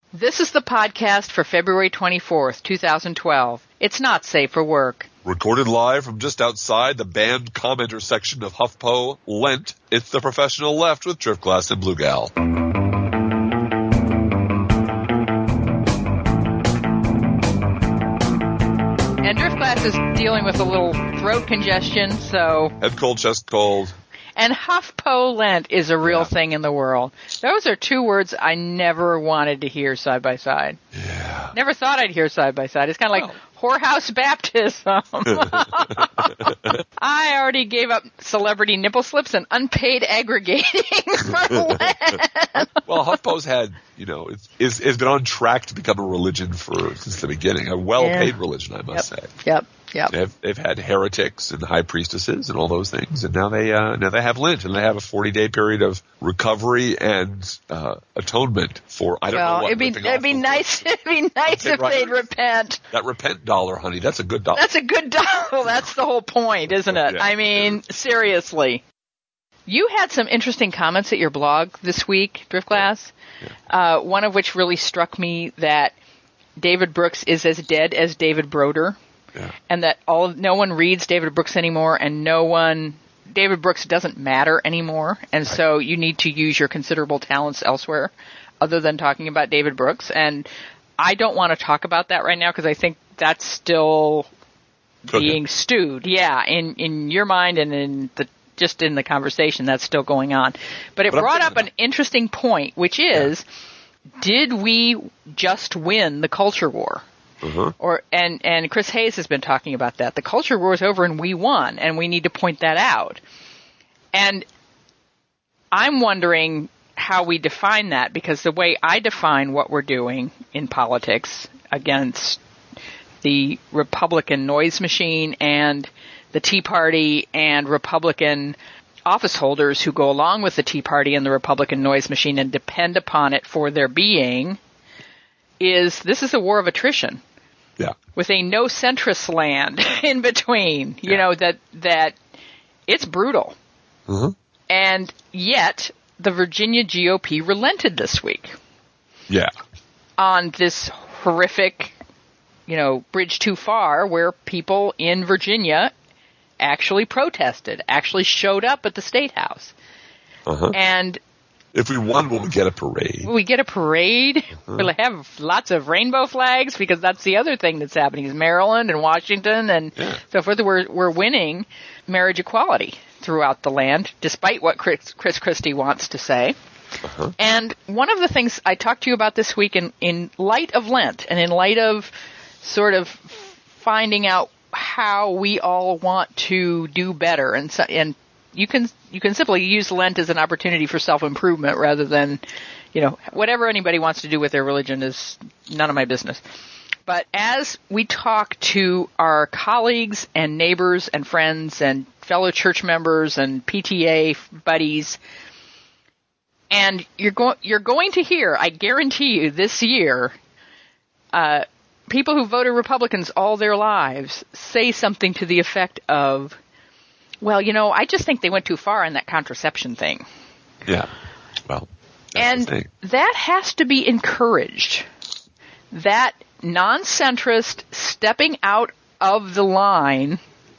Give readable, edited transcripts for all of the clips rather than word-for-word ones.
This is the podcast for February 24th, 2012. It's not safe for work. Recorded live from just outside the banned commenter section of HuffPo Lent, it's the Professional Left with Driftglass and Blue Gal. And Driftglass is dealing with a little throat congestion, so... Head cold, chest cold. And HuffPo Lent is a real thing in the world. Those are two words I never wanted to hear side by side. Yeah. Never thought I'd hear side by side. It's kind of like whorehouse baptism. I already gave up celebrity nipple slips and unpaid aggregating for Lent. Well, HuffPo's had, it's been on track to become a religion since the beginning. A well-paid religion, I must say. Yep. They've had heretics and high priestesses and all those things, and now they have Lent, and they have a 40-day period of recovery and atonement for I don't know what. It'd be nice if they'd repent. That repent dollar, honey, that's a good dollar. That's a good dollar. That's the whole point, isn't it? Yeah. I mean, seriously. You had some interesting comments at your blog this week, Driftglass. Yeah. One of which really struck me, that David Brooks is as dead as David Broder. Yeah. And that no one reads David Brooks anymore, and David Brooks doesn't matter anymore, and so you need to use your considerable talents elsewhere other than talking about David Brooks. And I don't want to talk about that right now because I think that's still being stewed. Yeah, in your mind and in the conversation that's still going on. But it brought up an interesting point, which is, did we just win the culture war? Uh-huh. And Chris Hayes has been talking about that. The culture war is over and we won, and we need to point that out. And I'm wondering how we define that, because the way I define what we're doing in politics against the Republican noise machine and the Tea Party and Republican office holders who go along with the Tea Party and the Republican noise machine and depend upon it for their being, this is a war of attrition. Yeah. With a no centrist land in between, that it's brutal. Mm-hmm. And yet the Virginia GOP relented this week. Yeah. On this horrific, bridge too far, where people in Virginia actually protested, actually showed up at the State House. Uh-huh. And if we won, will we get a parade? Will we get a parade? Uh-huh. We'll have lots of rainbow flags, because that's the other thing that's happening is Maryland and Washington and so forth. We're winning marriage equality throughout the land, despite what Chris Christie wants to say. Uh-huh. And one of the things I talked to you about this week in light of Lent and in light of sort of finding out how we all want to do better, and you can simply use Lent as an opportunity for self-improvement rather than, whatever anybody wants to do with their religion is none of my business. But as we talk to our colleagues and neighbors and friends and fellow church members and PTA buddies, and you're going to hear, I guarantee you, this year, people who voted Republicans all their lives say something to the effect of, well, I just think they went too far on that contraception thing. Yeah. Well, that's the thing. That has to be encouraged. That non-centrist stepping out of the line,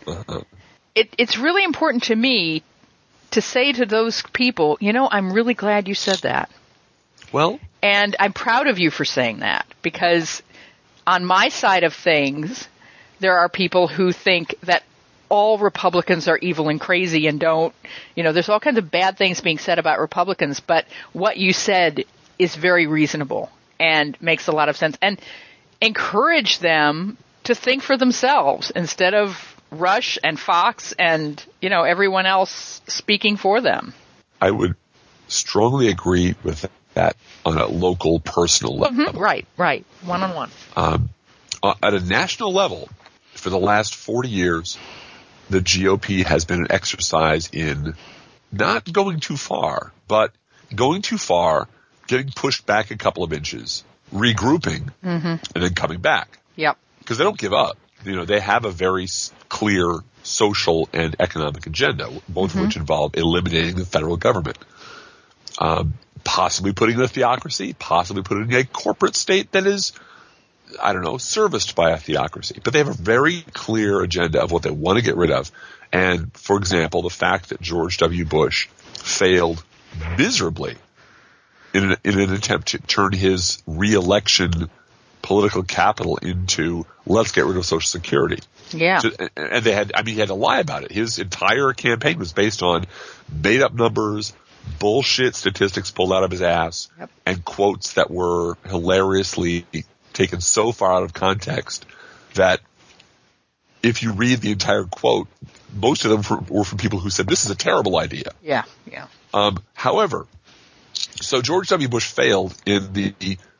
it's really important to me to say to those people, I'm really glad you said that. Well. And I'm proud of you for saying that, because on my side of things, there are people who think that all Republicans are evil and crazy and don't, there's all kinds of bad things being said about Republicans, but what you said is very reasonable and makes a lot of sense. And encourage them to think for themselves instead of Rush and Fox and, everyone else speaking for them. I would strongly agree with that on a local, personal level. Mm-hmm. Right. One-on-one. At a national level, for the last 40 years, the GOP has been an exercise in not going too far, but going too far, getting pushed back a couple of inches, regrouping, and then coming back. Yep. Because they don't give up. They have a very clear social and economic agenda, both of which involve eliminating the federal government. possibly putting in a theocracy, possibly putting in a corporate state that is, I don't know, serviced by a theocracy. But they have a very clear agenda of what they want to get rid of. And, for example, the fact that George W. Bush failed miserably in an attempt to turn his re-election political capital into, let's get rid of Social Security. Yeah. And he had to lie about it. His entire campaign was based on made up numbers, bullshit statistics pulled out of his ass, and quotes that were hilariously taken so far out of context that if you read the entire quote, most of them were from people who said, this is a terrible idea. Yeah. However, so George W. Bush failed in the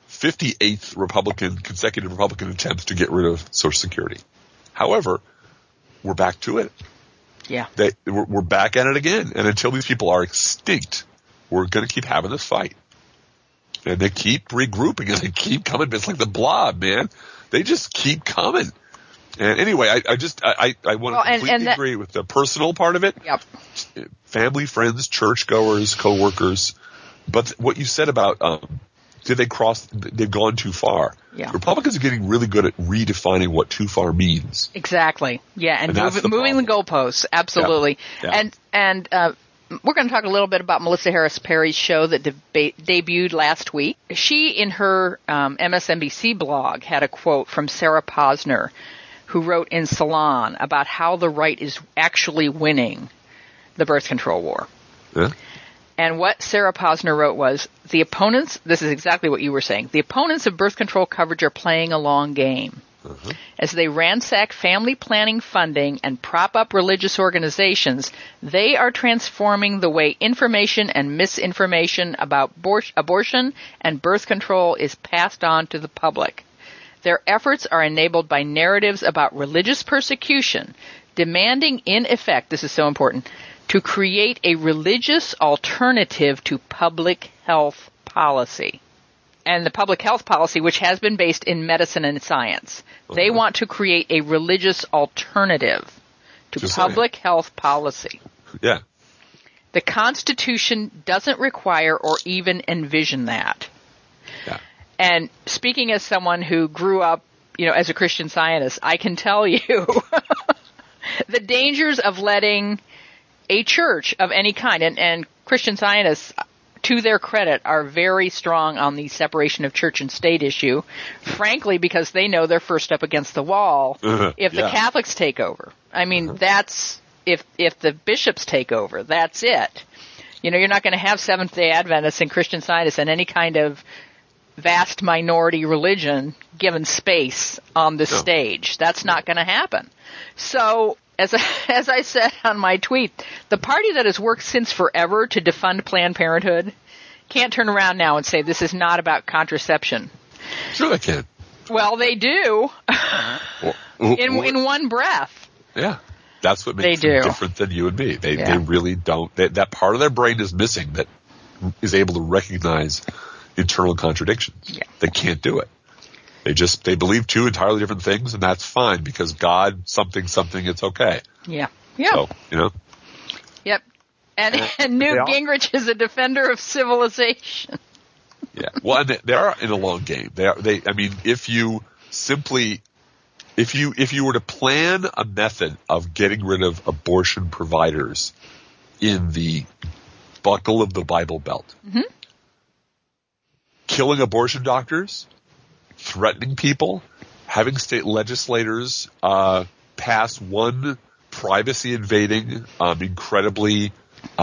58th consecutive Republican attempts to get rid of Social Security. However, we're back to it. Yeah. We're back at it again. And until these people are extinct, we're going to keep having this fight. And they keep regrouping and they keep coming. It's like the Blob, man. They just keep coming. And anyway, I want to completely agree with the personal part of it. Yep. Family, friends, churchgoers, coworkers. But what you said about they've gone too far. Yeah. Republicans are getting really good at redefining what too far means. Exactly. Yeah, and moving the goalposts. Absolutely. Yeah. And we're going to talk a little bit about Melissa Harris Perry's show that debuted last week. She, in her MSNBC blog, had a quote from Sarah Posner, who wrote in Salon about how the right is actually winning the birth control war. Yeah. And what Sarah Posner wrote was, the opponents, this is exactly what you were saying, the opponents of birth control coverage are playing a long game. Uh-huh. As they ransack family planning funding and prop up religious organizations, they are transforming the way information and misinformation about abortion and birth control is passed on to the public. Their efforts are enabled by narratives about religious persecution, demanding in effect, this is so important, to create a religious alternative to public health policy. And the public health policy, which has been based in medicine and science, they want to create a religious alternative to public health policy. Yeah. The Constitution doesn't require or even envision that. Yeah. And speaking as someone who grew up, as a Christian Scientist, I can tell you the dangers of letting a church of any kind, and Christian Scientists, to their credit, are very strong on the separation of church and state issue, frankly, because they know they're first up against the wall if the Catholics take over. I mean, that's, if the bishops take over, that's it. You're not going to have Seventh-day Adventists and Christian Scientists and any kind of vast minority religion given space on the stage. That's not going to happen. So, as I said on my tweet, the party that has worked since forever to defund Planned Parenthood can't turn around now and say this is not about contraception. Sure they can. Well, they do. In one breath. Yeah. That's what makes them different than you and me. They really don't. That part of their brain is missing that is able to recognize internal contradictions. Yeah. They can't do it. They believe two entirely different things, and that's fine because God, something, it's okay. Yeah. Yeah. So, Yep. And Newt Gingrich is a defender of civilization. Yeah. Well, and they are in a long game. If you were to plan a method of getting rid of abortion providers in the buckle of the Bible Belt, killing abortion doctors, threatening people, having state legislators pass one privacy-invading, incredibly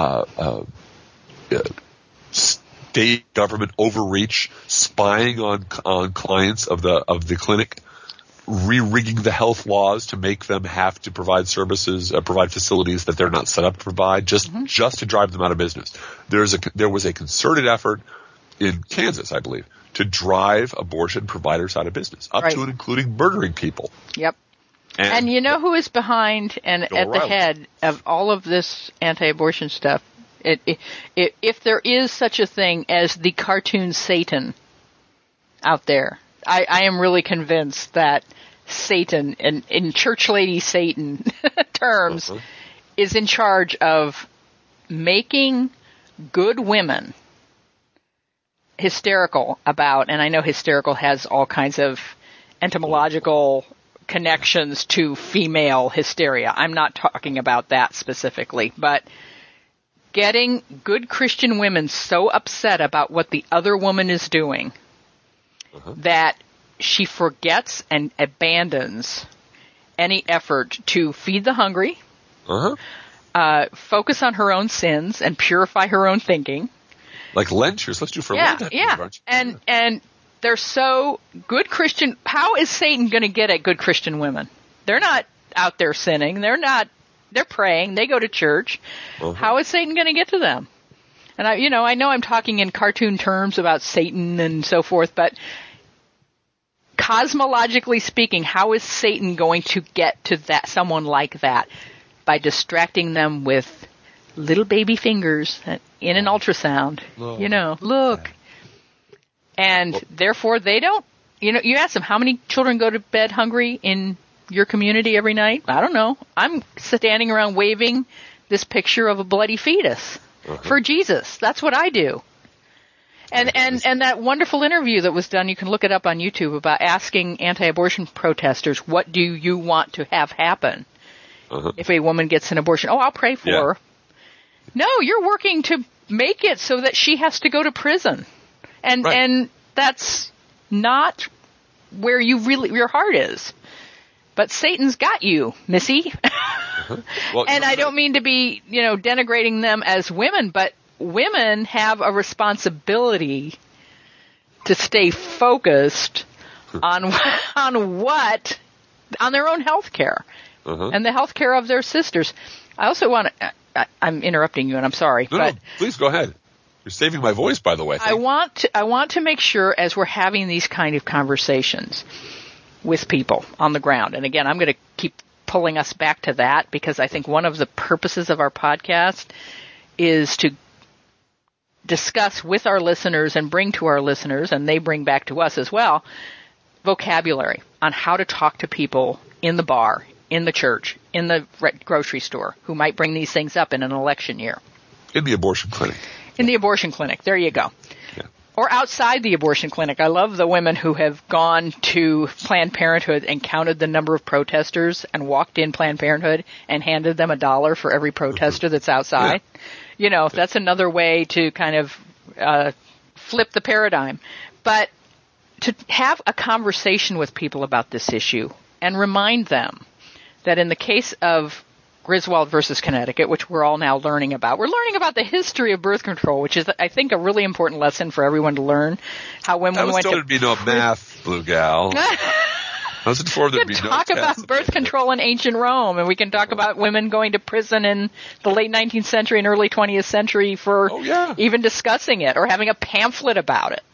state government overreach, spying on clients of the clinic, re-rigging the health laws to make them have to provide services, provide facilities that they're not set up to provide, just to drive them out of business. There was a concerted effort in Kansas, I believe, to drive abortion providers out of business, up to and including murdering people. Yep. And you know who is behind and at the head of all of this anti-abortion stuff? If there is such a thing as the cartoon Satan out there, I am really convinced that Satan, in church lady Satan terms, is in charge of making good women hysterical about, and I know hysterical has all kinds of etymological connections to female hysteria. I'm not talking about that specifically, but getting good Christian women so upset about what the other woman is doing that she forgets and abandons any effort to feed the hungry, focus on her own sins, and purify her own thinking. Like Lent, you're supposed to do for Lent. Yeah. And they're so good Christian. How is Satan going to get at good Christian women? They're not out there sinning. They're praying. They go to church. How is Satan going to get to them? And I know I'm talking in cartoon terms about Satan and so forth, but cosmologically speaking, how is Satan going to get to someone like that? By distracting them with little baby fingers in an ultrasound. Look. And therefore they don't, you ask them, how many children go to bed hungry in your community every night? I don't know. I'm standing around waving this picture of a bloody fetus for Jesus. That's what I do. And that wonderful interview that was done, you can look it up on YouTube, about asking anti-abortion protesters, what do you want to have happen if a woman gets an abortion? Oh, I'll pray for her. No, you're working to make it so that she has to go to prison. And that's not where your heart is. But Satan's got you, missy. Well, and I don't mean to be, denigrating them as women, but women have a responsibility to stay focused on their own health care and the health care of their sisters. I also want to, I'm interrupting you and I'm sorry. No, please go ahead. You're saving my voice, by the way. I want to make sure, as we're having these kind of conversations with people on the ground, and again, I'm going to keep pulling us back to that, because I think one of the purposes of our podcast is to discuss with our listeners and bring to our listeners, and they bring back to us as well, vocabulary on how to talk to people in the bar, in the church, in the grocery store, who might bring these things up in an election year. In the abortion clinic. In the abortion clinic. There you go. Yeah. Or outside the abortion clinic. I love the women who have gone to Planned Parenthood and counted the number of protesters and walked in Planned Parenthood and handed them $1 for every protester that's outside. Yeah. That's another way to kind of flip the paradigm. But to have a conversation with people about this issue and remind them that in the case of Griswold versus Connecticut, which we're all now learning about. We're learning about the history of birth control, which is, I think, a really important lesson for everyone to learn. How women went to... there'd be no math, Blue Gal. I was informed there'd be no talk about birth control in ancient Rome, and we can talk about women going to prison in the late 19th century and early 20th century for even discussing it or having a pamphlet about it,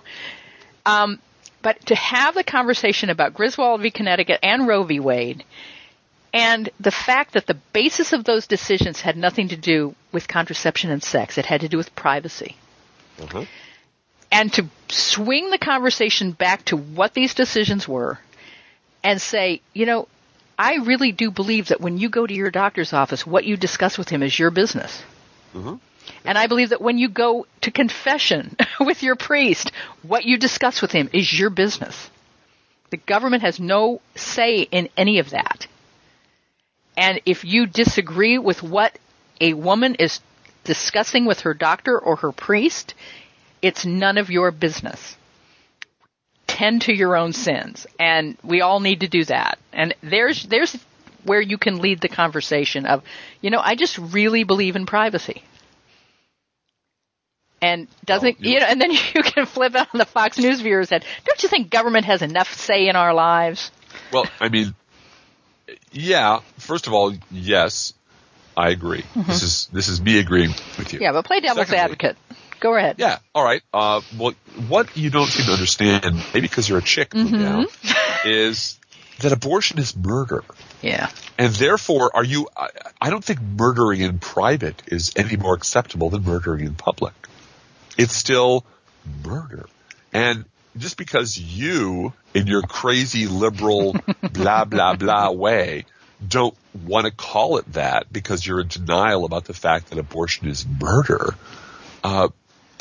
But to have the conversation about Griswold v. Connecticut and Roe v. Wade, and the fact that the basis of those decisions had nothing to do with contraception and sex. It had to do with privacy. And to swing the conversation back to what these decisions were and say, I really do believe that when you go to your doctor's office, what you discuss with him is your business. And I believe that when you go to confession with your priest, what you discuss with him is your business. The government has no say in any of that. And if you disagree with what a woman is discussing with her doctor or her priest, it's none of your business. Tend to your own sins. And we all need to do that. And there's where you can lead the conversation of, I just really believe in privacy. And and then you can flip it on the Fox News viewer's head. Don't you think government has enough say in our lives? Well, I mean, yeah. First of all, yes, I agree. This is me agreeing with you. Yeah, but play devil's advocate. Go ahead. Yeah. All right. Well, what you don't seem to understand, maybe because you're a chick now, is that abortion is murder. Yeah. And therefore, I don't think murdering in private is any more acceptable than murdering in public. It's still murder. And just because you, in your crazy liberal blah, blah, blah way, don't want to call it that because you're in denial about the fact that abortion is murder,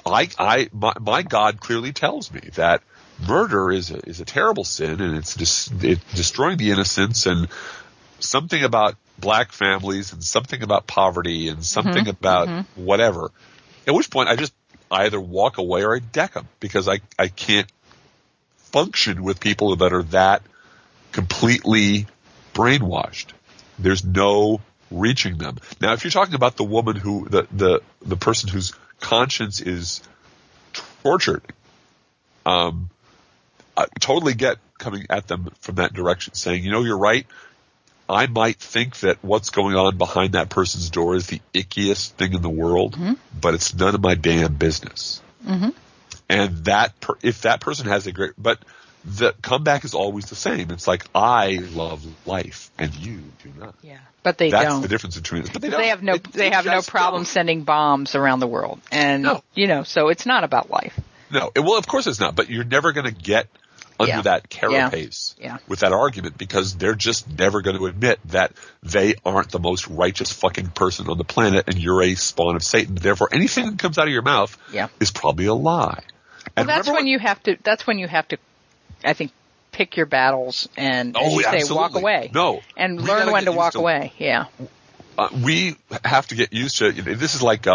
my God clearly tells me that murder is a terrible sin, and it's destroying the innocence, and something about black families, and something about poverty, and something about whatever. At which point I either walk away or I deck them, because I can't function with people that are that completely brainwashed. There's no reaching them. Now, if you're talking about the woman who the person whose conscience is tortured, I totally get coming at them from that direction, saying, you're right. I might think that what's going on behind that person's door is the ickiest thing in the world, but it's none of my damn business. And if that person has a great, but the comeback is always the same. It's like, I love life and you do not. Yeah, but they That's don't. That's the difference between us. But they have no problem sending bombs around the world, and so it's not about life. No, well, of course it's not. But you're never going to get under that carapace with that argument, because they're just never going to admit that they aren't the most righteous fucking person on the planet, and you're a spawn of Satan. Therefore, anything that comes out of your mouth is probably a lie. Well, that's when you have to, I think, pick your battles and, as you say, walk away. No, and learn when to walk away. Yeah, we have to get used to it. This is like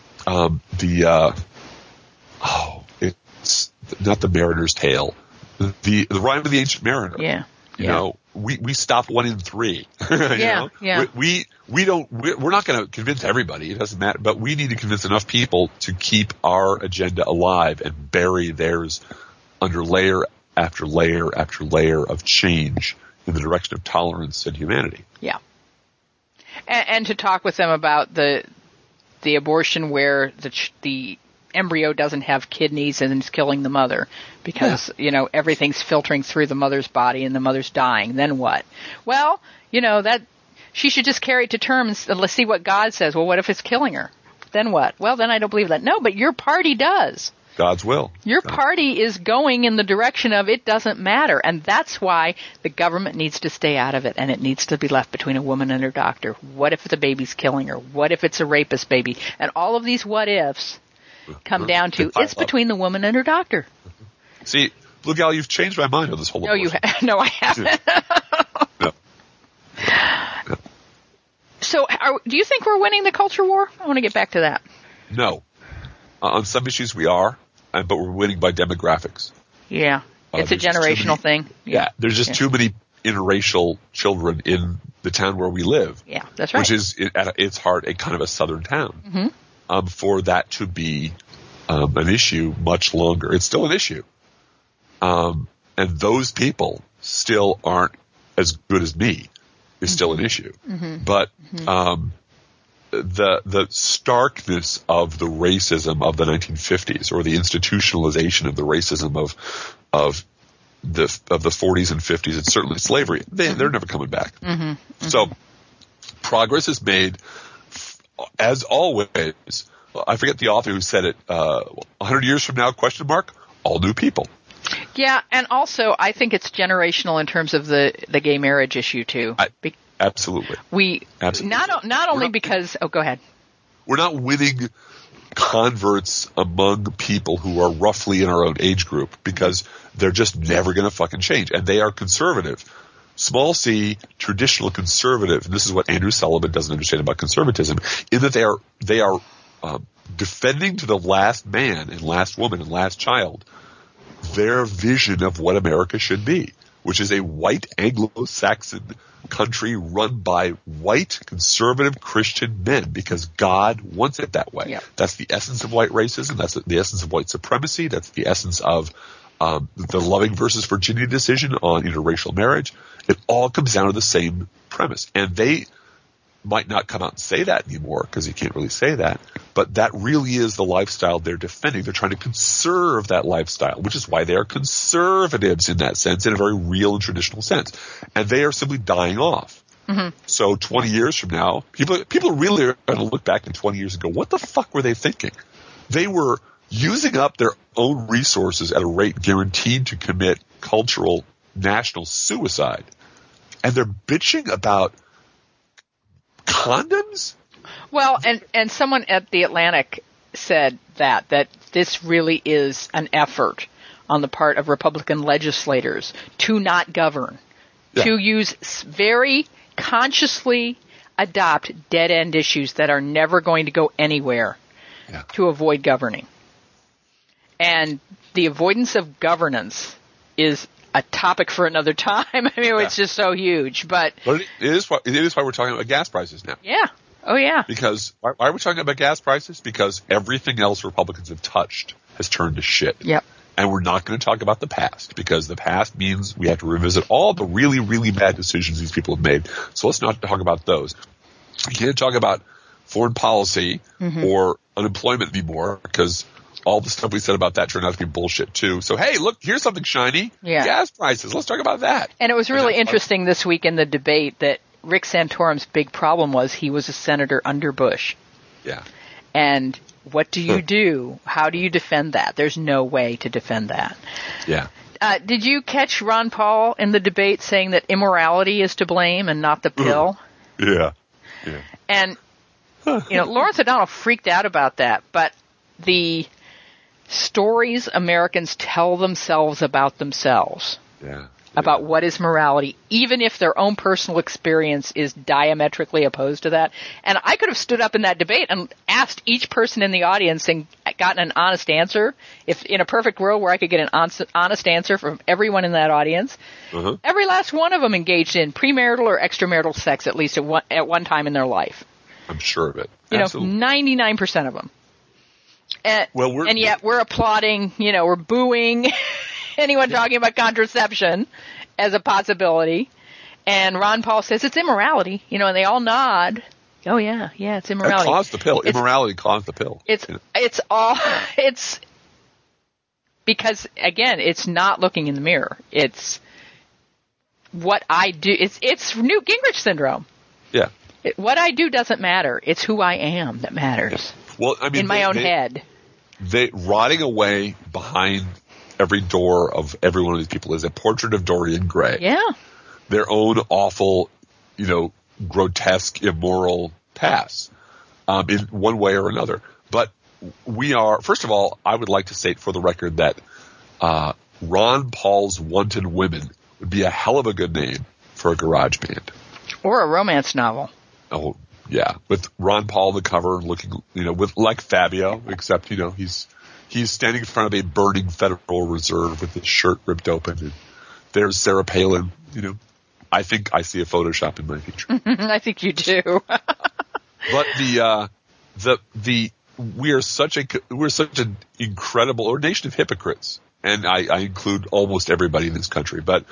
it's not the Mariner's Tale. The Rime of the Ancient Mariner. Yeah. You know, we stopped 1 in 3. Yeah. We're not going to convince everybody. It doesn't matter. But we need to convince enough people to keep our agenda alive and bury theirs under layer after layer after layer of change in the direction of tolerance and humanity. Yeah. And to talk with them about the abortion where the embryo doesn't have kidneys and is killing the mother because, everything's filtering through the mother's body and the mother's dying. Then what? Well, that she should just carry it to terms and let's see what God says. Well, what if it's killing her? Then what? Well, then I don't believe that. No, but your party does. God's will. Your party is going in the direction of it doesn't matter. And that's why the government needs to stay out of it, and it needs to be left between a woman and her doctor. What if the baby's killing her? What if it's a rapist baby? And all of these what ifs come down to it's between the woman and her doctor. See, look, Al, you've changed my mind on this whole abortion. No, I haven't. No. So do you think we're winning the culture war? I want to get back to that. No. On some issues we are, but we're winning by demographics. Yeah. It's a generational thing. Yeah. There's just too many interracial children in the town where we live. Yeah, that's right. Which is, at its heart, a kind of a southern town. For that to be an issue much longer. It's still an issue. And those people still aren't as good as me. Is still an issue. But the starkness of the racism of the 1950s, or the institutionalization of the racism of the 40s and 50s, and certainly slavery, they're never coming back. So progress is made, as always. I forget the author who said it, 100 years from now, ? All new people. Yeah, and also I think it's generational in terms of the gay marriage issue too. Absolutely. Not only because go ahead. We're not winning converts among people who are roughly in our own age group, because they're just never going to fucking change, and they are conservative. Small c, traditional conservative, and this is what Andrew Sullivan doesn't understand about conservatism, in that they are defending to the last man and last woman and last child their vision of what America should be, which is a white Anglo-Saxon country run by white conservative Christian men, because God wants it that way. Yep. That's the essence of white racism. That's the essence of white supremacy. That's the essence of the Loving versus Virginia decision on interracial marriage. It all comes down to the same premise. And they might not come out and say that anymore, because you can't really say that, but that really is the lifestyle they're defending. They're trying to conserve that lifestyle, which is why they are conservatives in that sense, in a very real and traditional sense. And they are simply dying off. So 20 years from now, people really are going to look back in 20 years and go, what the fuck were they thinking? They were using up their own resources at a rate guaranteed to commit cultural national suicide. And they're bitching about condoms? Well, and someone at The Atlantic said that this really is an effort on the part of Republican legislators to not govern, to use very consciously adopt dead-end issues that are never going to go anywhere to avoid governing. And the avoidance of governance is a topic for another time. I mean, it's just so huge. But it is why we're talking about gas prices now. Yeah. Oh, yeah. Because why are we talking about gas prices? Because everything else Republicans have touched has turned to shit. Yep. And we're not going to talk about the past, because the past means we have to revisit all the really, really bad decisions these people have made. So let's not talk about those. We can't talk about foreign policy or unemployment anymore, because all the stuff we said about that turned out to be bullshit too. So, hey, look, here's something shiny. Yeah. Gas prices. Let's talk about that. And it was really interesting this week in the debate that Rick Santorum's big problem was he was a senator under Bush. Yeah. And what do you do? How do you defend that? There's no way to defend that. Yeah. Did you catch Ron Paul in the debate saying that immorality is to blame and not the pill? Yeah. And, Lawrence O'Donnell freaked out about that, but the stories Americans tell themselves about themselves, about what is morality, even if their own personal experience is diametrically opposed to that. And I could have stood up in that debate and asked each person in the audience and gotten an honest answer. If in a perfect world where I could get an honest answer from everyone in that audience, every last one of them engaged in premarital or extramarital sex at least at one time in their life. I'm sure of it. Absolutely. 99% of them. And yet we're applauding, we're booing anyone talking about contraception as a possibility. And Ron Paul says it's immorality, and they all nod. Oh, yeah, it's immorality. It caused the pill. Immorality caused the pill. It's because, again, it's not looking in the mirror. It's what I do. It's Newt Gingrich syndrome. Yeah. What I do doesn't matter. It's who I am that matters. Yeah. Well, I mean, in my own head. Rotting away behind every door of every one of these people is a portrait of Dorian Gray. Yeah. Their own awful, grotesque, immoral past, in one way or another. But first of all, I would like to state for the record that Ron Paul's Wanton Women would be a hell of a good name for a garage band. Or a romance novel. Oh, yeah. With Ron Paul on the cover looking, like Fabio, except, he's standing in front of a burning Federal Reserve with his shirt ripped open. And there's Sarah Palin, I think I see a Photoshop in my future. I think you do. But we're such an incredible nation of hypocrites. And I include almost everybody in this country, but,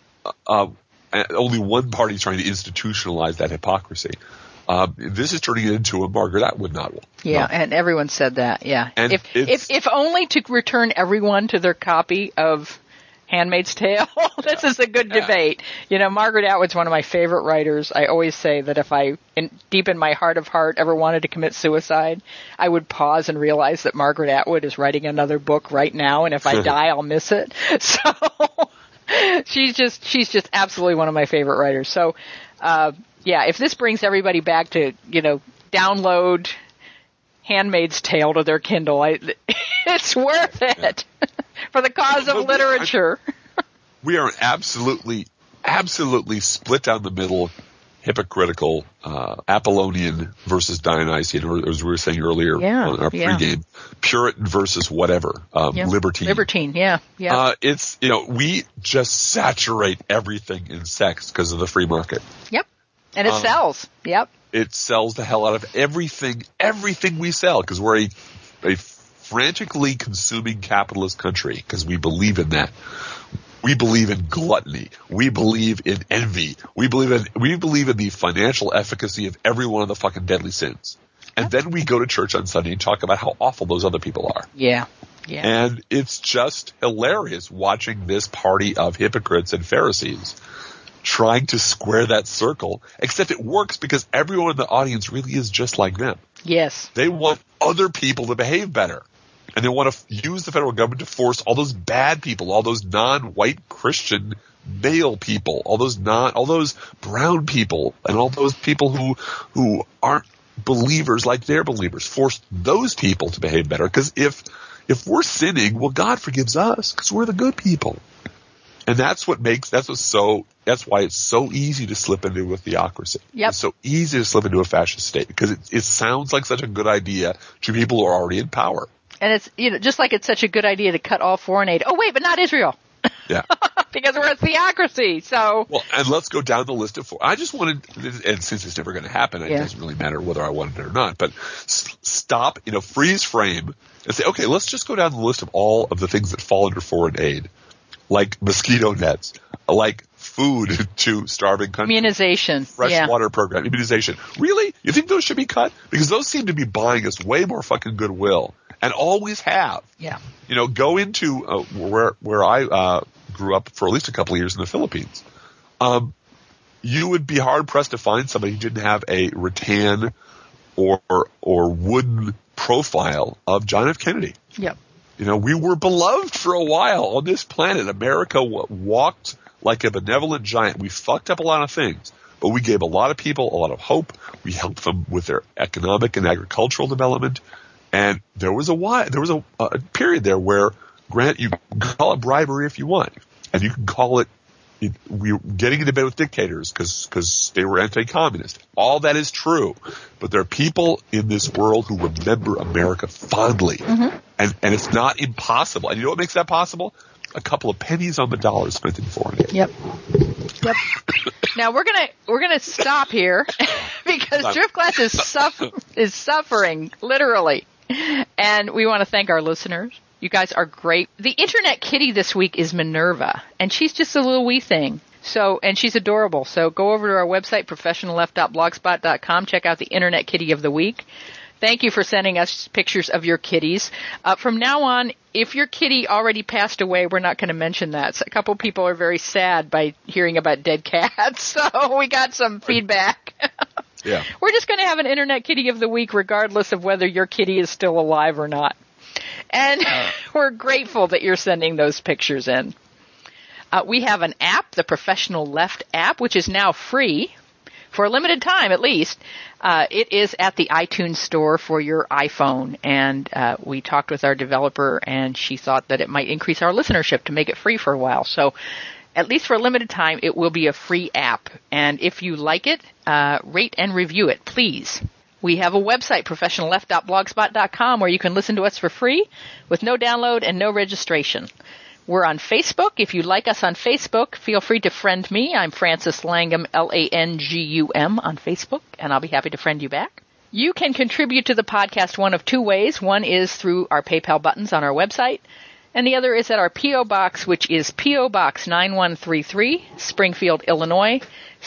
only one party is trying to institutionalize that hypocrisy. This is turning into a Margaret Atwood novel. Yeah, and everyone said that. Yeah, and if only to return everyone to their copy of *Handmaid's Tale*. This is a good debate. Margaret Atwood's one of my favorite writers. I always say that if I, deep in my heart of heart, ever wanted to commit suicide, I would pause and realize that Margaret Atwood is writing another book right now, and if I die, I'll miss it. So. She's just absolutely one of my favorite writers. So, if this brings everybody back to, download *Handmaid's Tale* to their Kindle, it's worth it for the cause of literature. We are absolutely split down the middle, hypocritical, Apollonian versus Dionysian, as we were saying earlier on our pregame, Puritan versus whatever, libertine. Libertine, yeah. It's, we just saturate everything in sex because of the free market. Yep. And it sells. Yep. It sells the hell out of everything we sell, because we're a frantically consuming capitalist country, because we believe in that. We believe in gluttony. We believe in envy. We believe in the financial efficacy of every one of the fucking deadly sins. And then we go to church on Sunday and talk about how awful those other people are. Yeah. And it's just hilarious watching this party of hypocrites and Pharisees trying to square that circle, except it works because everyone in the audience really is just like them. Yes. They want other people to behave better. And they want to use the federal government to force all those bad people, all those non-white Christian male people, all those brown people, and all those people who aren't believers like their believers, force those people to behave better. Because if we're sinning, well, God forgives us because we're the good people. And that's why it's so easy to slip into a theocracy. Yep. It's so easy to slip into a fascist state because it sounds like such a good idea to people who are already in power. And it's, just like it's such a good idea to cut all foreign aid. Oh, wait, but not Israel. Yeah. Because we're a theocracy, so. Well, and let's go down the list of four. I just wanted, and since it's never going to happen, it doesn't really matter whether I wanted it or not, but stop, freeze frame and say, okay, let's just go down the list of all of the things that fall under foreign aid. Like mosquito nets, like food to starving countries. Immunization. Freshwater program, immunization. Really? You think those should be cut? Because those seem to be buying us way more fucking goodwill. And always have. Yeah. Go into where I grew up for at least a couple of years in the Philippines. You would be hard pressed to find somebody who didn't have a rattan or wooden profile of John F. Kennedy. Yep. We were beloved for a while on this planet. America walked like a benevolent giant. We fucked up a lot of things, but we gave a lot of people a lot of hope. We helped them with their economic and agricultural development. And there was a period there where, Grant, you can call it bribery if you want, and you can call it we were getting into bed with dictators because they were anti-communist. All that is true, but there are people in this world who remember America fondly, and it's not impossible. And you know what makes that possible? A couple of pennies on the dollar spent in foreign aid. Yep. Now we're gonna stop here because Driftglass is suffering literally. And we want to thank our listeners. You guys are great. The internet kitty this week is Minerva, and she's just a little wee thing. And she's adorable. So go over to our website, professionalleft.blogspot.com. Check out the internet kitty of the week. Thank you for sending us pictures of your kitties. From now on, if your kitty already passed away, we're not going to mention that. So a couple people are very sad by hearing about dead cats. So we got some feedback. Yeah. We're just going to have an internet kitty of the week regardless of whether your kitty is still alive or not. And we're grateful that you're sending those pictures in. We have an app, the Professional Left app, which is now free for a limited time at least. It is at the iTunes store for your iPhone. And we talked with our developer, and she thought that it might increase our listenership to make it free for a while. So at least for a limited time, it will be a free app. And if you like it, rate and review it, please. We have a website, professionalleft.blogspot.com, where you can listen to us for free with no download and no registration. We're on Facebook. If you like us on Facebook, feel free to friend me. I'm Frances Langum, Langum on Facebook, and I'll be happy to friend you back. You can contribute to the podcast one of two ways. One is through our PayPal buttons on our website, and the other is at our P.O. Box, which is P.O. Box 9133, Springfield, Illinois,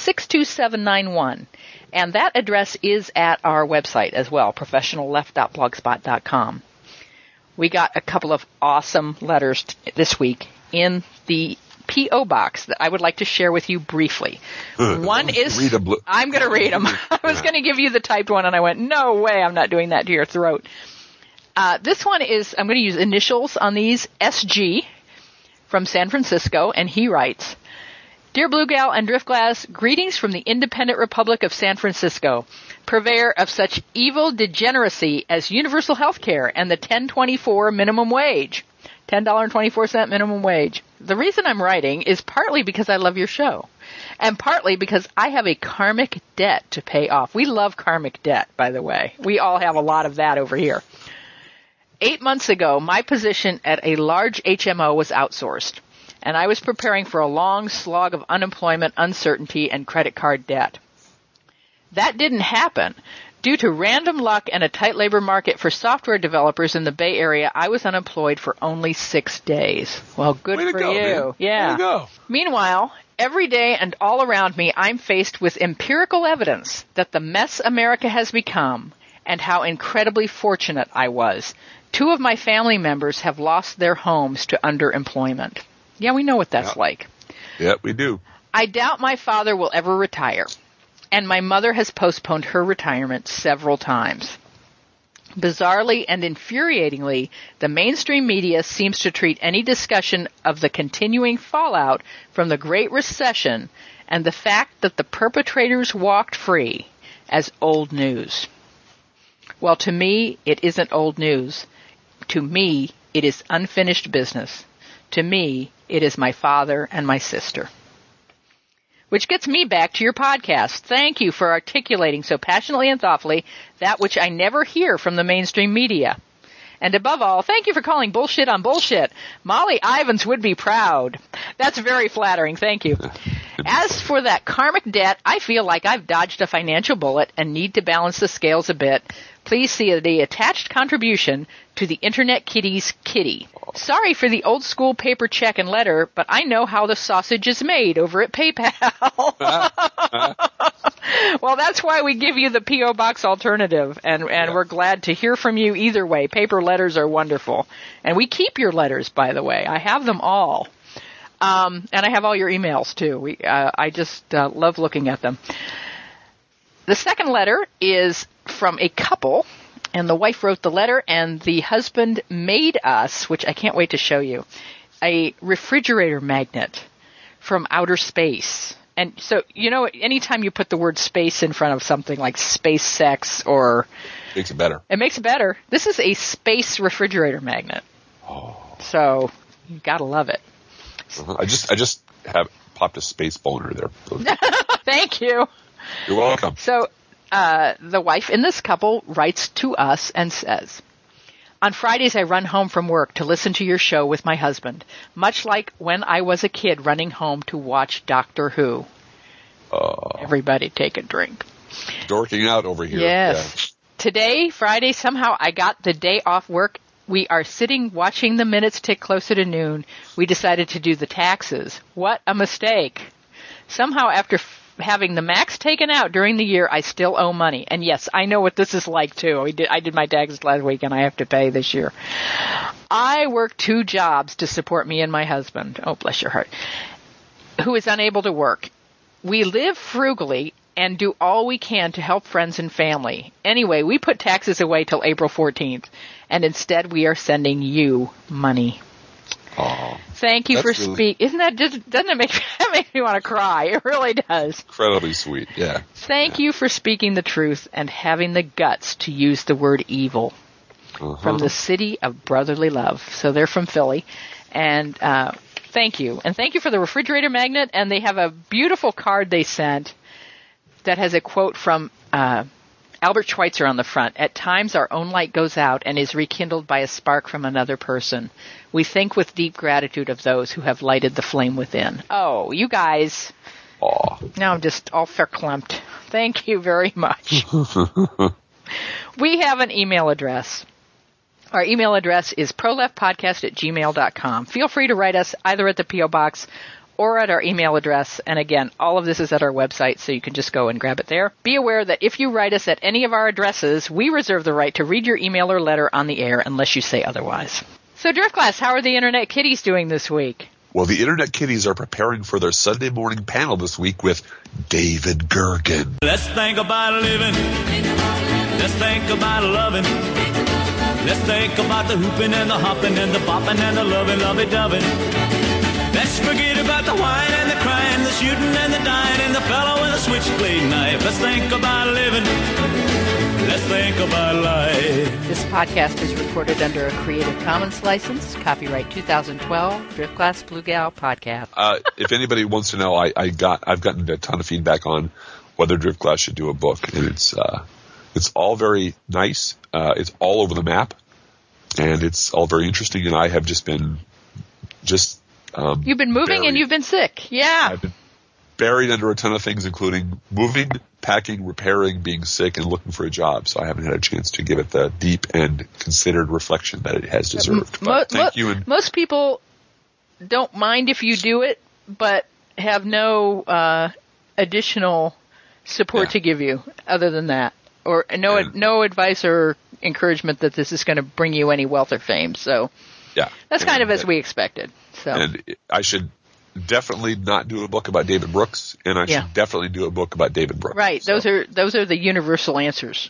62791. And that address is at our website as well, professionalleft.blogspot.com. We got a couple of awesome letters this week in the P.O. Box that I would like to share with you briefly. One is, I'm going to read them. I was going to give you the typed one, and I went, no way, I'm not doing that to your throat. This one is, I'm going to use initials on these, SG from San Francisco, and he writes, Dear Blue Gal and Driftglass, greetings from the Independent Republic of San Francisco, purveyor of such evil degeneracy as universal health care and the $10.24 minimum wage. $10.24 minimum wage. The reason I'm writing is partly because I love your show, and partly because I have a karmic debt to pay off. We love karmic debt, by the way. We all have a lot of that over here. 8 months ago, my position at a large HMO was outsourced, and I was preparing for a long slog of unemployment, uncertainty, and credit card debt. That didn't happen. Due to random luck and a tight labor market for software developers in the Bay Area, I was unemployed for only 6 days. Well, good for you. Man. Yeah. Way to go. Meanwhile, every day and all around me, I'm faced with empirical evidence that the mess America has become and how incredibly fortunate I was. 2 of my family members have lost their homes to underemployment. Yeah, we know what that's like. Yeah, we do. I doubt my father will ever retire, and my mother has postponed her retirement several times. Bizarrely and infuriatingly, the mainstream media seems to treat any discussion of the continuing fallout from the Great Recession and the fact that the perpetrators walked free as old news. Well, to me, it isn't old news. To me, it is unfinished business. To me, it is my father and my sister. Which gets me back to your podcast. Thank you for articulating so passionately and thoughtfully that which I never hear from the mainstream media. And above all, thank you for calling bullshit on bullshit. Molly Ivins would be proud. That's very flattering. Thank you. As for that karmic debt, I feel like I've dodged a financial bullet and need to balance the scales a bit. Please see the attached contribution to the Internet Kitty's kitty. Sorry for the old school paper check and letter, but I know how the sausage is made over at PayPal. Well, that's why we give you the P.O. Box alternative, and we're glad to hear from you either way. Paper letters are wonderful. And we keep your letters, by the way. I have them all. And I have all your emails, too. I just love looking at them. The second letter is from a couple, and the wife wrote the letter, and the husband made us, which I can't wait to show you, a refrigerator magnet from outer space. And so, you know, anytime you put the word space in front of something like space sex or... Makes it better. It makes it better. This is a space refrigerator magnet. Oh. So, you gotta love it. Uh-huh. I just have popped a space boner there. Thank you. You're welcome. So, the wife in this couple writes to us and says, on Fridays I run home from work to listen to your show with my husband, much like when I was a kid running home to watch Doctor Who. Everybody take a drink. Dorking out over here. Yes. Yeah. Today, Friday, somehow I got the day off work. We are sitting watching the minutes tick closer to noon. We decided to do the taxes. What a mistake. Somehow after having the max taken out during the year, I still owe money. And yes, I know what this is like too. I did my taxes last week and I have to pay this year. I work 2 jobs to support me and my husband. Oh, bless your heart. Who is unable to work. We live frugally and do all we can to help friends and family. Anyway, we put taxes away till April 14th, and instead we are sending you money. Oh, thank you for speaking. Isn't that just, doesn't it make me want to cry? It really does. Incredibly sweet, yeah. Thank you for speaking the truth and having the guts to use the word evil. From the city of brotherly love. So they're from Philly. And thank you. And thank you for the refrigerator magnet. And they have a beautiful card they sent that has a quote from Albert Schweitzer on the front. At times our own light goes out and is rekindled by a spark from another person. We think with deep gratitude of those who have lighted the flame within. Oh, you guys. Aw. Now I'm just all verklempt. Thank you very much. We have an email address. Our email address is proleftpodcast@gmail.com. Feel free to write us either at the P.O. Box or at our email address. And again, all of this is at our website, so you can just go and grab it there. Be aware that if you write us at any of our addresses, we reserve the right to read your email or letter on the air unless you say otherwise. So, Driftglass, how are the Internet Kitties doing this week? Well, the Internet Kitties are preparing for their Sunday morning panel this week with David Gergen. Let's think about living. Let's think about loving. Let's think about the hooping and the hopping and the bopping and the loving, lovey-dovey. Let's forget about the whine and the crying, the shooting and the dying, and the fellow with a switchblade knife. Let's think about living. Let's think about life. This podcast is recorded under a Creative Commons license. Copyright 2012, Driftglass Blue Gal Podcast. If anybody wants to know, I've gotten a ton of feedback on whether Driftglass should do a book, and it's all very nice. It's all over the map, and it's all very interesting. And I have just been you've been moving buried. And you've been sick. Yeah. I've been buried under a ton of things, including moving, packing, repairing, being sick, and looking for a job. So I haven't had a chance to give it the deep and considered reflection that it has deserved. Thank you. And most people don't mind if you do it, but have no additional support to give you other than that. Or no advice or encouragement that this is going to bring you any wealth or fame. So that's kind of as we expected. So. And I should definitely not do a book about David Brooks, and I should definitely do a book about David Brooks. Right. So. Those are the universal answers.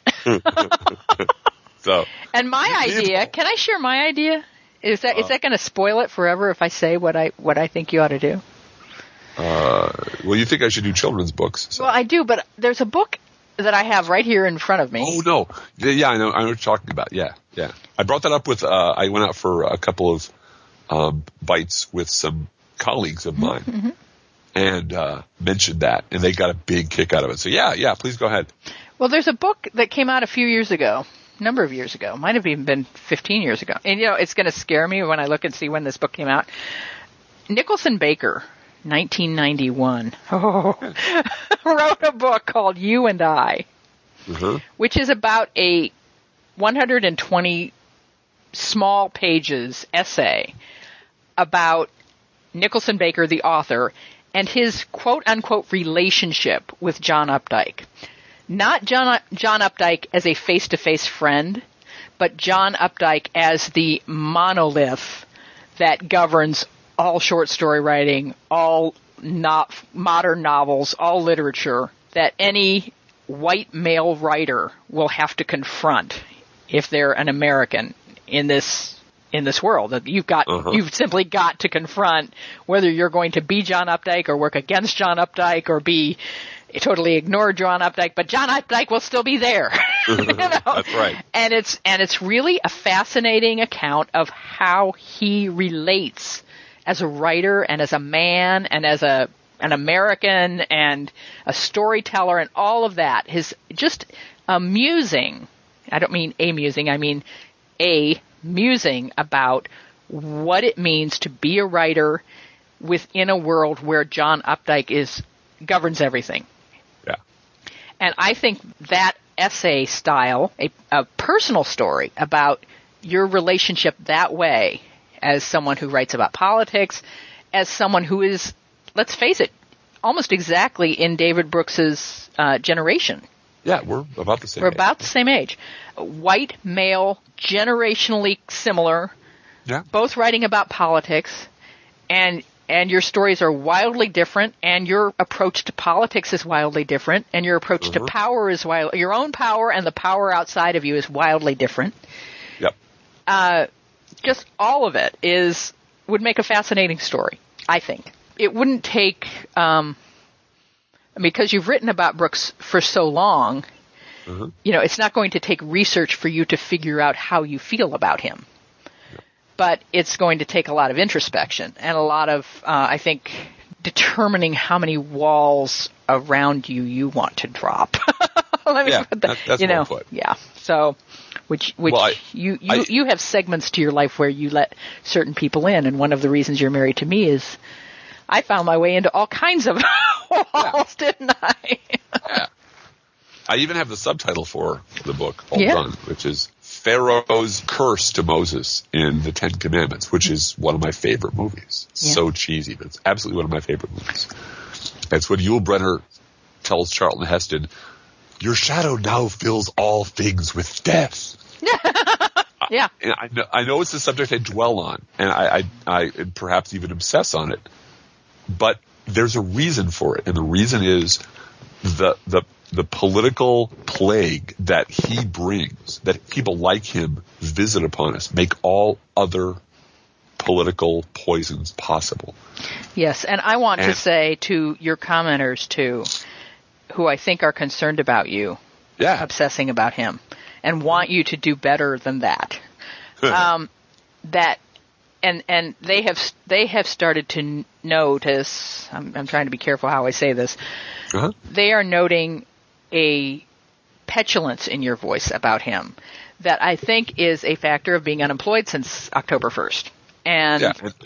So. And my idea, can I share my idea? Is that going to spoil it forever if I say what I think you ought to do? Well, you think I should do children's books. So. Well, I do, but there's a book that I have right here in front of me. Oh, no. Yeah, I know what you're talking about. Yeah. I brought that up with, I went out for a couple of bites with some colleagues of mine and mentioned that, and they got a big kick out of it. So, yeah, please go ahead. Well, there's a book that came out a number of years ago. Might have even been 15 years ago. And, it's going to scare me when I look and see when this book came out. Nicholson Baker, 1991, wrote a book called You and I, which is about a 120 small pages essay about Nicholson Baker, the author, and his quote-unquote relationship with John Updike. Not John Updike as a face-to-face friend, but John Updike as the monolith that governs all short story writing, all modern novels, all literature, that any white male writer will have to confront if they're an American in this world. You've simply got to confront whether you're going to be John Updike or work against John Updike or totally ignore John Updike, but John Updike will still be there. That's right. And it's really a fascinating account of how he relates as a writer and as a man and as an American and a storyteller and all of that. His just amusing, I don't mean amusing, I mean musing about what it means to be a writer within a world where John Updike governs everything. Yeah. And I think that essay style, a personal story about your relationship that way as someone who writes about politics, as someone who is, let's face it, almost exactly in David Brooks's generation. Yeah, we're about the same age. We're about the same age. White, male, generationally similar, both writing about politics, and your stories are wildly different, and your approach to politics is wildly different, and your approach to power is your own power and the power outside of you is wildly different. Yep. Just all of it would make a fascinating story, I think. It wouldn't take, because you've written about Brooks for so long, it's not going to take research for you to figure out how you feel about him. But it's going to take a lot of introspection and a lot of, I think, determining how many walls around you want to drop. Let me put that. That's well put. Yeah. So, you have segments to your life where you let certain people in, and one of the reasons you're married to me is I found my way into all kinds of walls, didn't I? Yeah. I even have the subtitle for the book all done, which is Pharaoh's Curse to Moses in the Ten Commandments, which is one of my favorite movies. Yeah. So cheesy, but it's absolutely one of my favorite movies. It's when Yul Brynner tells Charlton Heston, "Your shadow now fills all things with death." Yeah. And I know it's a subject I dwell on, and I perhaps even obsess on it, but there's a reason for it, and the reason is the political plague that he brings, that people like him visit upon us, make all other political poisons possible. Yes, and I want to say to your commenters, too, who I think are concerned about you obsessing about him and want you to do better than that, and they have started to notice, I'm trying to be careful how I say this, they are noting a petulance in your voice about him that I think is a factor of being unemployed since October 1st. And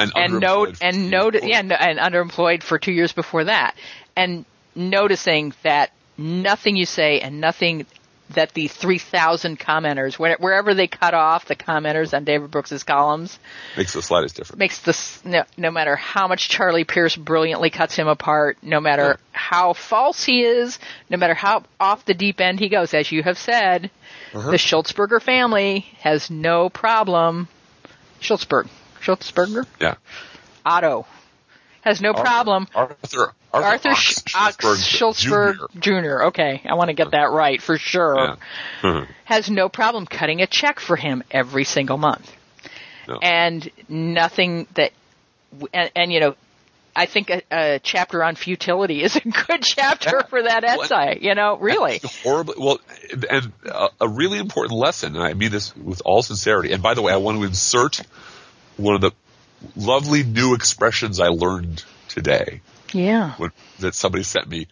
underemployed for 2 years before that. And noticing that nothing you say and nothing that the 3,000 commenters, wherever they cut off the commenters on David Brooks's columns, makes the slightest difference. No matter how much Charlie Pierce brilliantly cuts him apart, no matter how false he is, no matter how off the deep end he goes, as you have said, the Schultzberger family has no problem. Schultzberger? Yeah. Otto has no problem. Arthur Schultzberg Jr. Okay, I want to get that right for sure. Yeah. Has no problem cutting a check for him every single month. No. And nothing that, and I think a chapter on futility is a good chapter for that essay. Really. Horribly. Well, and a really important lesson, and I mean this with all sincerity. And by the way, I want to insert one of the lovely new expressions I learned today. Yeah. That somebody sent me.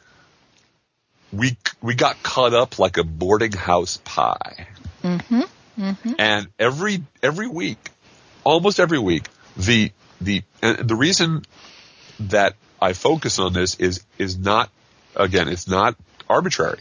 We got cut up like a boarding house pie. Mm-hmm. Mm-hmm. And every week, almost every week, the reason that I focus on this is not, again, it's not arbitrary.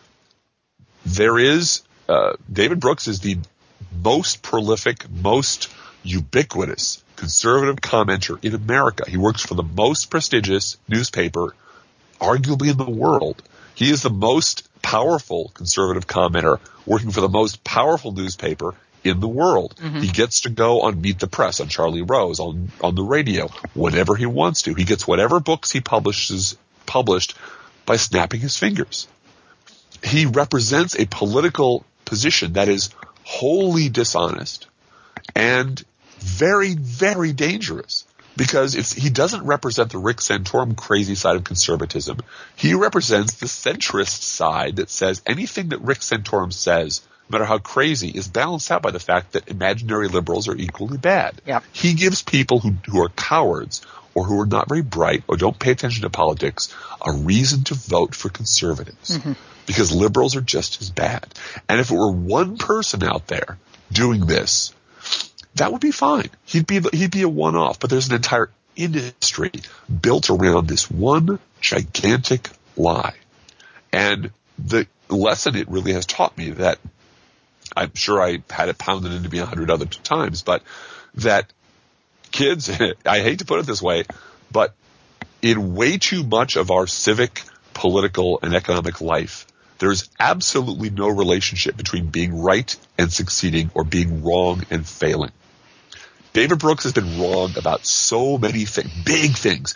There is David Brooks is the most prolific, most ubiquitous conservative commenter in America. He works for the most prestigious newspaper, arguably in the world. He is the most powerful conservative commenter working for the most powerful newspaper in the world. Mm-hmm. He gets to go on Meet the Press, on Charlie Rose, on the radio, whenever he wants to. He gets whatever books he published by snapping his fingers. He represents a political position that is wholly dishonest and very, very dangerous. Because he doesn't represent the Rick Santorum crazy side of conservatism. He represents the centrist side that says anything that Rick Santorum says, no matter how crazy, is balanced out by the fact that imaginary liberals are equally bad. Yep. He gives people who are cowards or who are not very bright or don't pay attention to politics a reason to vote for conservatives. Mm-hmm. Because liberals are just as bad. And if it were one person out there doing this, that would be fine. He'd be a one-off, but there's an entire industry built around this one gigantic lie. And the lesson it really has taught me, that I'm sure I had it pounded into me 100 other times, but that kids, I hate to put it this way, but in way too much of our civic, political, and economic life, there's absolutely no relationship between being right and succeeding or being wrong and failing. David Brooks has been wrong about so many big things.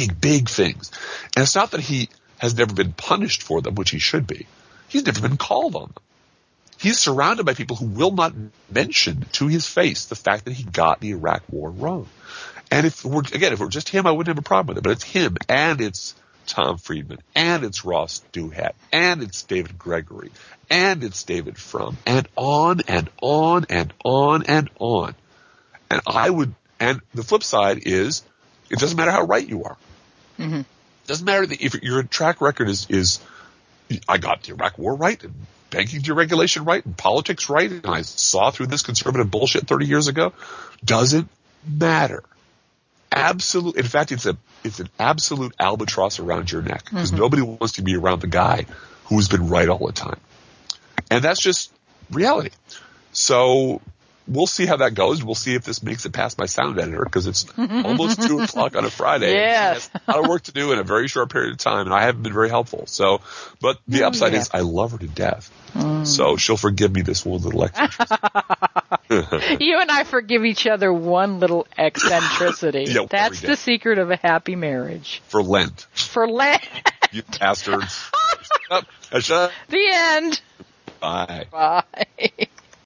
And it's not that he has never been punished for them, which he should be. He's never been called on them. He's surrounded by people who will not mention to his face the fact that he got the Iraq War wrong. And if it were just him, I wouldn't have a problem with it. But it's him, and it's Tom Friedman, and it's Ross Douthat, and it's David Gregory, and it's David Frum, and on and on and on and on. And the flip side is, it doesn't matter how right you are. Mm-hmm. It doesn't matter if your track record is I got the Iraq War right, and banking deregulation right, and politics right, and I saw through this conservative bullshit 30 years ago. Doesn't matter. Absolute. In fact, it's an absolute albatross around your neck, because nobody wants to be around the guy who's been right all the time. And that's just reality. So we'll see how that goes. We'll see if this makes it past my sound editor, because it's almost 2 o'clock on a Friday. Yes. She has a lot of work to do in a very short period of time, and I haven't been very helpful. So, but the upside is I love her to death. So she'll forgive me this one little eccentricity. You and I forgive each other one little eccentricity. Yeah, that's the secret of a happy marriage. For Lent. For Lent. You bastards. Shut up. The end. Bye. Bye.